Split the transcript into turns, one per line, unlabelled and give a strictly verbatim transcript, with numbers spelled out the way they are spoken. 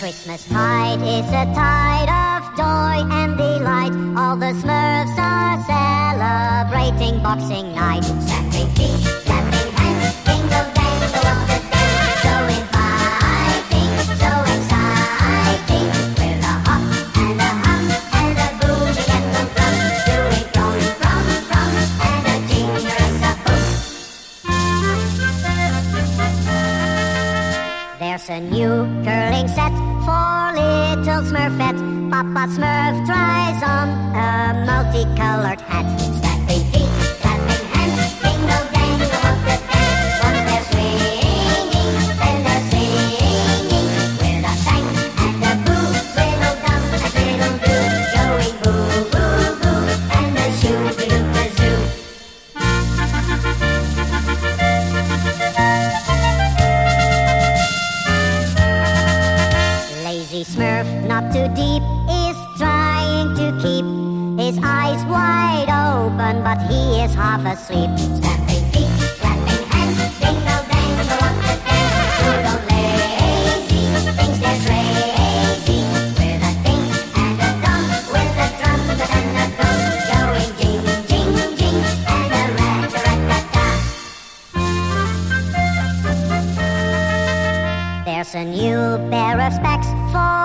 Christmas tide is a tide of joy and delight. All the Smurfs are celebrating Boxing Night. Stamping feet, clapping hands, jingle jangle up the dance. So inviting, so exciting. With a hop and a hum and a boogie and some drums. Doing prom, prom, prom and a jingle a boom. There's a new curling set for little Smurfette. Papa Smurf tries on a multicolored hat. Stamping feet, clapping hands, jingle jangle up the dance. Once they're swinging, then they're singing. With a bang and a boo, twiddle dum and twiddle doo. Going boo, boo, boo, and a shoo-be-doo-ba-zoo. Lazy Smurf, not too deep, is trying to keep his eyes wide open, but he is half asleep. Stamping feet, clapping hands, jingle jangle up the dance. Good old Lazy thinks they're crazy. With a ding and a dong, with a trumpet and a gong. Going jing, jing, jing, and a rat-a-rat-ta-ta. There's a new pair of specs for